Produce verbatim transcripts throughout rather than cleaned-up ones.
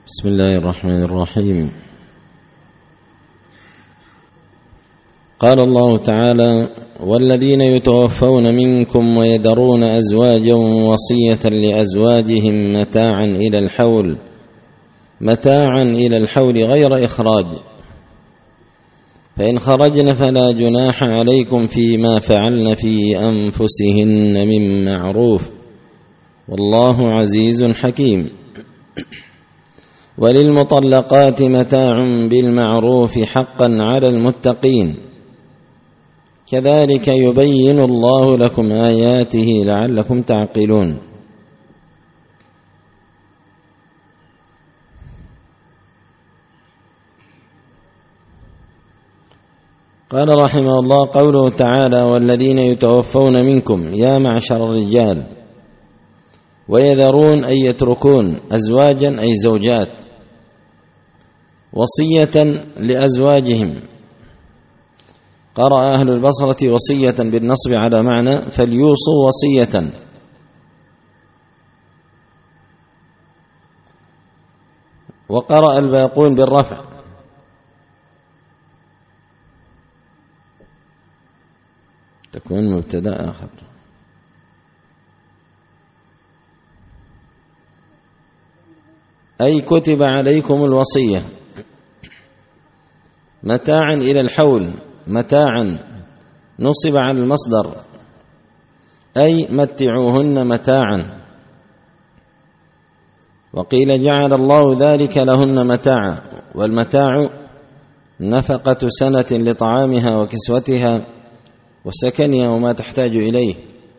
بسم الله الرحمن الرحيم. قال الله تعالى: والذين يتوفون منكم ويذرون أزواجا وصية لأزواجهم متاعا إلى الحول متاعا إلى الحول غير إخراج، فإن خرجن فلا جناح عليكم فيما فعلن في أنفسهن من معروف، والله عزيز حكيم. وللمطلقات متاع بالمعروف حقا على المتقين، كذلك يبين الله لكم آياته لعلكم تعقلون. قال رحمه الله: قوله تعالى: والذين يتوفون منكم، يا معشر الرجال، ويذرون أي يتركون أزواجا أي زوجات، وصية لأزواجهم. قرأ أهل البصرة وصية بالنصب على معنى فليوصوا وصية، وقرأ الباقون بالرفع. تكون مبتدأ آخر. أي كتب عليكم الوصية متاعا إلى الحول، متاعا نصب على المصدر أي متعوهن متاعا، وقيل جعل الله ذلك لهن متاعا، والمتاع نفقة سنة لطعامها وكسوتها وسكنها وما تحتاج إليه.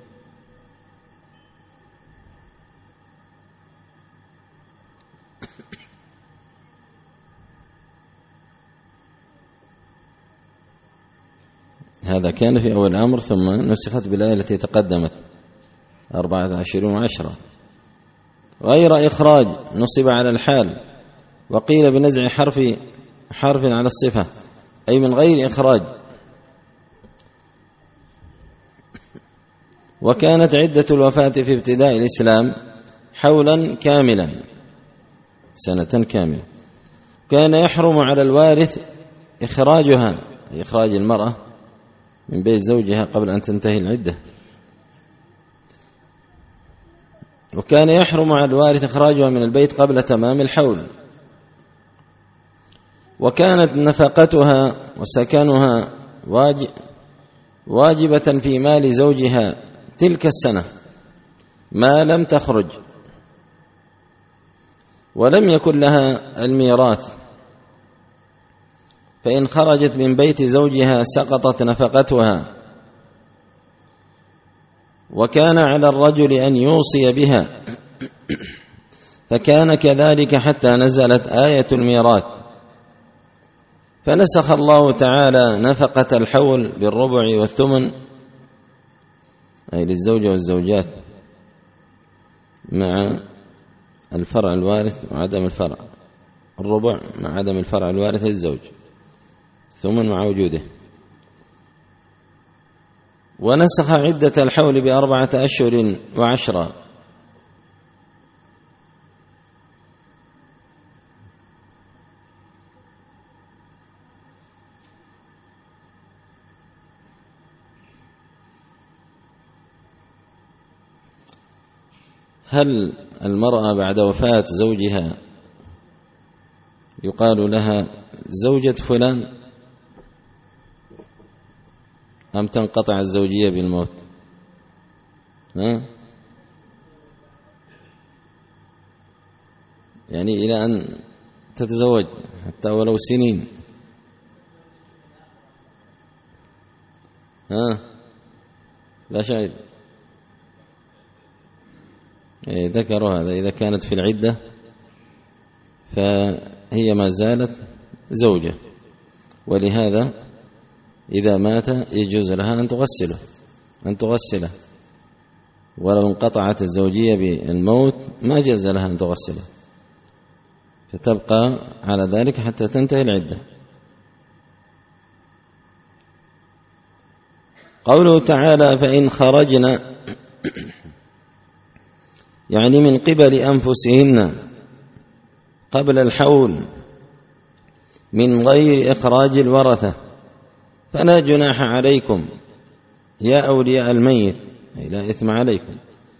هذا كان في أول الأمر، ثم نسخت بالآية التي تقدمت أربعة عشر وعشرة. غير إخراج نصب على الحال، وقيل بنزع حرف حرف على الصفة أي من غير إخراج. وكانت عدة الوفاة في ابتداء الإسلام حولا كاملا، سنة كاملة. كان يحرم على الوارث إخراجها، إخراج المرأة من بيت زوجها قبل أن تنتهي العدة. وكان يحرم على الوارث إخراجها من البيت قبل تمام الحول. وكانت نفقتها وسكنها واجبة في مال زوجها تلك السنة ما لم تخرج، ولم يكن لها الميراث، فإن خرجت من بيت زوجها سقطت نفقتها. وكان على الرجل أن يوصي بها، فكان كذلك حتى نزلت آية الميراث، فنسخ الله تعالى نفقة الحول بالربع والثمن، أي للزوجة والزوجات، مع الفرع الوارث وعدم الفرع، الربع مع عدم الفرع الوارث للزوج، ثمن مع وجوده. ونسخ عدة الحول بأربعة أشهر وعشرة. هل المرأة بعد وفاة زوجها يقال لها زوجة فلان، أم تنقطع الزوجية بالموت؟ ها؟ يعني إلى أن تتزوج حتى ولو سنين. ها؟ لا شيء. ذكروا هذا، إذا كانت في العدة فهي ما زالت زوجة، ولهذا إذا مات يجوز لها أن تغسله أن تغسله ولو انقطعت الزوجية بالموت ما جاز لها أن تغسله، فتبقى على ذلك حتى تنتهي العدة. قوله تعالى: فإن خرجنا يعني من قبل أنفسهن قبل الحول من غير إخراج الورثة فلا جناح عليكم يا أولياء الميت، أي لا إثم عليكم،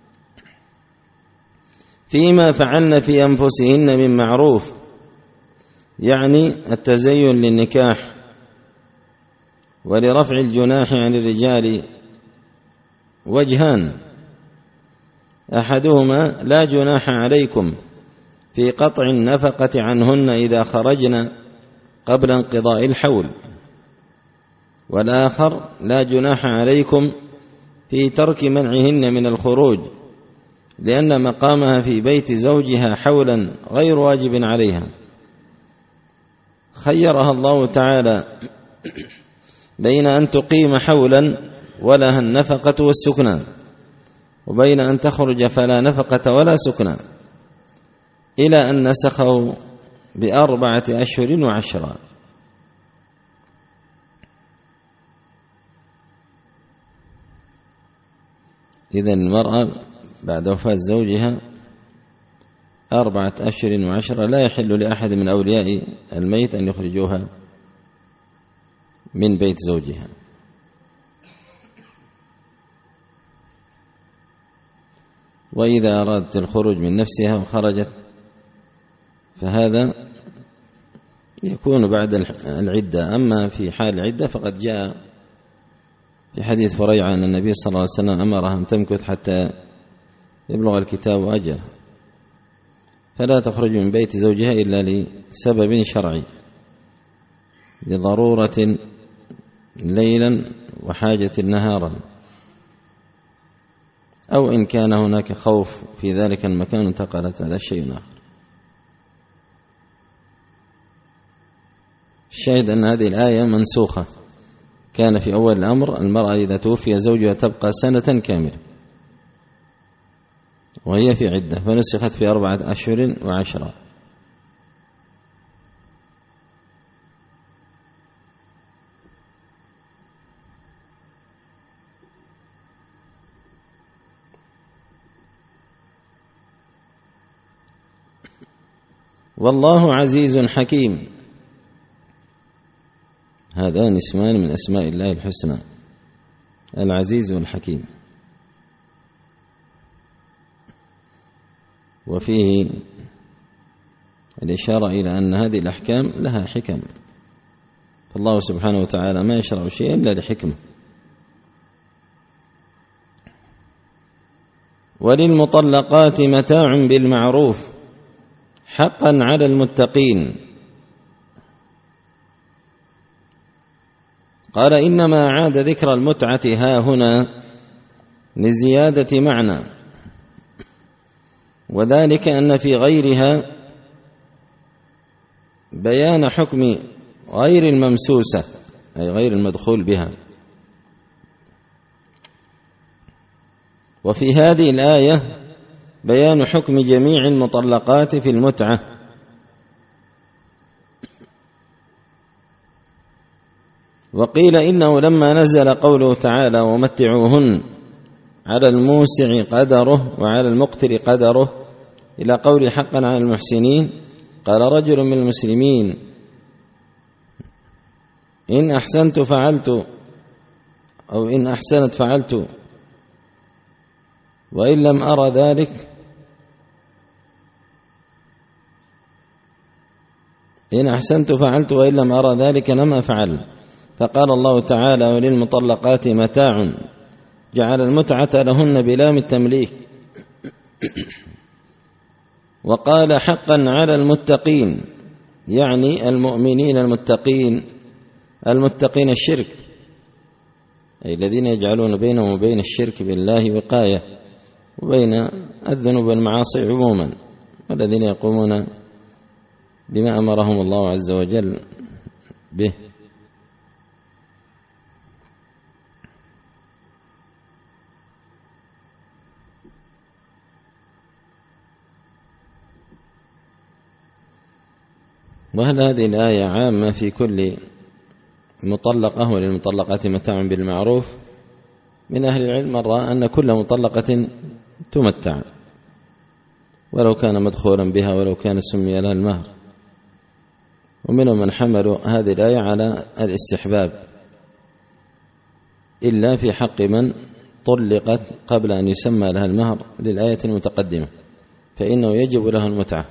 فيما فعلن في أنفسهن من معروف، يعني التزين للنكاح. ولرفع الجناح عن الرجال وجهان: أحدهما لا جناح عليكم في قطع النفقة عنهن إذا خرجن قبل انقضاء الحول، والآخر لا جناح عليكم في ترك منعهن من الخروج، لأن مقامها في بيت زوجها حولا غير واجب عليها. خيرها الله تعالى بين أن تقيم حولا ولها النفقة والسكنى، وبين أن تخرج فلا نفقة ولا سكنى، إلى أن نسخه بأربعة أشهر وعشرة. إذن المرأة بعد وفاة زوجها أربعة أشهر وعشرة لا يحل لأحد من أولياء الميت أن يخرجوها من بيت زوجها. وإذا أرادت الخروج من نفسها وخرجت فهذا يكون بعد العدة. أما في حال العدة فقد جاء في حديث فريعة أن النبي صلى الله عليه وسلم أمرها أن تمكث حتى يبلغ الكتاب أجله، فلا تخرج من بيت زوجها إلا لسبب شرعي، لضرورة ليلا وحاجة نهارا، أو إن كان هناك خوف في ذلك المكان انتقلت، هذا شيء آخر. الشاهد أن هذه الآية منسوخة، كان في أول الأمر المرأة إذا توفي زوجها تبقى سنة كاملة وهي في عدة، فنسخت في أربعة أشهر وعشرة. والله عزيز حكيم، هذان اسمان من أسماء الله الحسنى، العزيز والحكيم. وفيه الإشارة إلى أن هذه الأحكام لها حكم، فالله سبحانه وتعالى ما يشرع شيئا إلا لحكمة. وللمطلقات متاع بالمعروف حقا على المتقين. قال إنما عاد ذكر المتعة ها هنا لزيادة معنى، وذلك أن في غيرها بيان حكم غير الممسوسة، أي غير المدخول بها، وفي هذه الآية بيان حكم جميع المطلقات في المتعة. وقيل إنه لما نزل قوله تعالى ومتعوهن على الموسع قدره وعلى المقتر قدره إلى قول حقا على المحسنين، قال رجل من المسلمين إن أحسنت فعلت، أو إن أحسنت فعلت وإن لم أرى ذلك، إن أحسنت فعلت وإن لم أرى ذلك لم أفعل. فقال الله تعالى وللمطلقات متاع، جعل المتعة لهن بلام التمليك. وقال حقا على المتقين، يعني المؤمنين المتقين، المتقين الشرك، أي الذين يجعلون بينهم وبين الشرك بالله وقاية، وبين الذنوب والمعاصي عموما، والذين يقومون بما أمرهم الله عز وجل به. وهل هذه الآية عامة في كل مطلقة وللمطلقات متاع بالمعروف؟ من أهل العلم من رأى أن كل مطلقة تمتع، ولو كان مدخولا بها ولو كان سمي لها المهر. ومنهم من حملوا هذه الآية على الاستحباب إلا في حق من طلقت قبل أن يسمى لها المهر للآية المتقدمة فإنه يجب لها المتعة.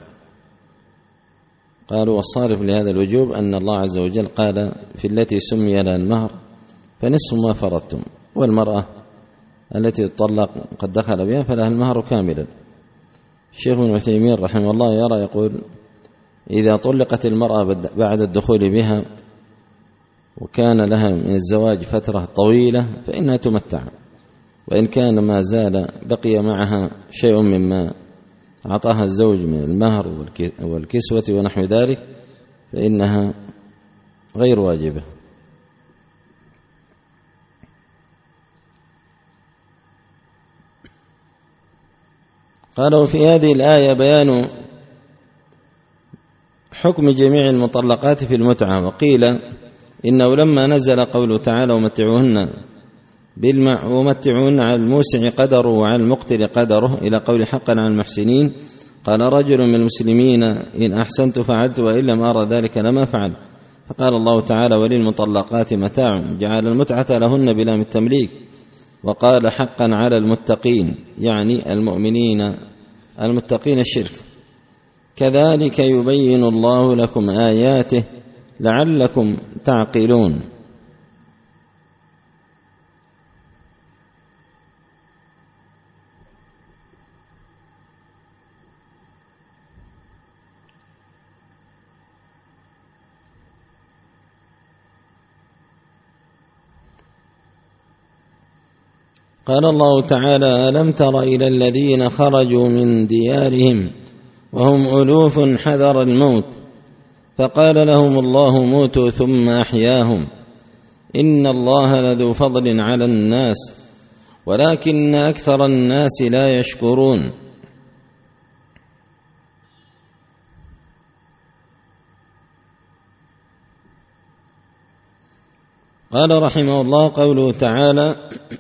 قالوا والصارف لهذا الوجوب أن الله عز وجل قال في التي سمي لها المهر فنصف ما فرضتم، والمرأة التي تطلق قد دخل بها فلها المهر كاملا. الشيخ ابن عثيمين رحمه الله يرى يقول إذا طلقت المرأة بعد الدخول بها وكان لها من الزواج فترة طويلة فإنها تمتع، وإن كان ما زال بقي معها شيء مما أعطاها الزوج من المهر والكسوة ونحو ذلك فإنها غير واجبة. قالوا في هذه الآية بيان حكم جميع المطلقات في المتعة. وقيل إنه لما نزل قوله تعالى ومتعوهن بالمع ومتعوهن على الموسع قدره وعلى المقتر قدره إلى قول حقا على المحسنين قال رجل من المسلمين إن أحسنت فعلت وإن لم أرى ذلك لما فعل. فقال الله تعالى وللمطلقات متاع جعل المتعة لهن بلا التمليك. وقال حقا على المتقين يعني المؤمنين المتقين الشرك. كذلك يبين الله لكم آياته لعلكم تعقلون. قال الله تعالى ألم تر إلى الذين خرجوا من ديارهم وهم ألوف حذر الموت فقال لهم الله موتوا ثم أحياهم إن الله لذو فضل على الناس ولكن أكثر الناس لا يشكرون. قال رحمه الله قوله تعالى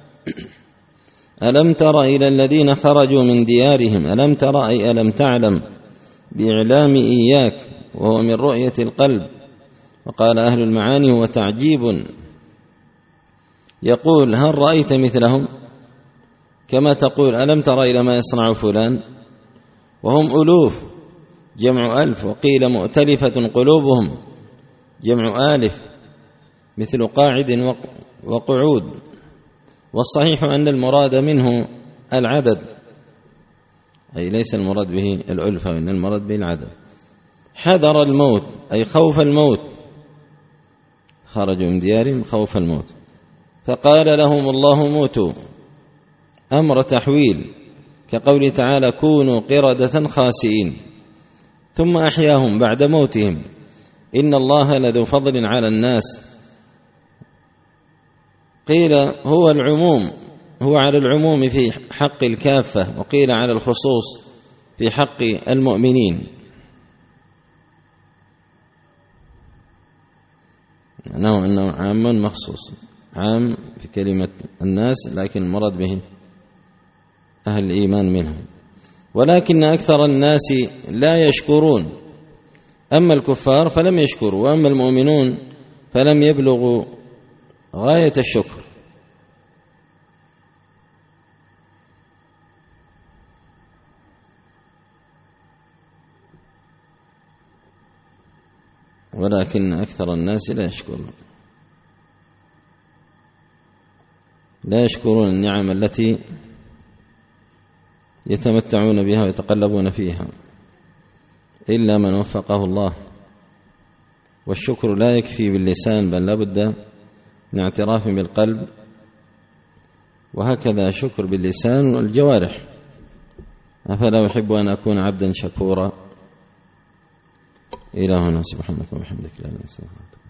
ألم تر إلى الذين خرجوا من ديارهم ألم تر أي ألم تعلم بإعلام إياك وهو من رؤية القلب. وقال أهل المعاني هو تعجيب يقول هل رأيت مثلهم كما تقول ألم تر إلى ما يصنع فلان وهم ألوف جمع ألف. وقيل مؤتلفة قلوبهم جمع آلف مثل قاعد وقعود. والصحيح أن المراد منه العدد أي ليس المراد به الألفة وإن المراد به العدد. حذر الموت أي خوف الموت خرجوا من ديارهم خوف الموت فقال لهم الله موتوا أمر تحويل كقوله تعالى كونوا قردة خاسئين ثم أحياهم بعد موتهم إن الله لذو فضل على الناس. قيل هو العموم هو على العموم في حق الكافة وقيل على الخصوص في حق المؤمنين أنه أنه عام مخصوص عام في كلمة الناس لكن المراد به أهل الإيمان منهم. ولكن أكثر الناس لا يشكرون أما الكفار فلم يشكروا وأما المؤمنون فلم يبلغوا غاية الشكر. ولكن أكثر الناس لا يشكرون لا يشكرون النعم التي يتمتعون بها ويتقلبون فيها إلا من وفقه الله. والشكر لا يكفي باللسان بل لابد من اعتراف بالقلب وهكذا شكر باللسان والجوارح. أفلا أحب أن أكون عبدا شكورا. إلى هنا سبحانك وبحمدك لا إله إلا أنت.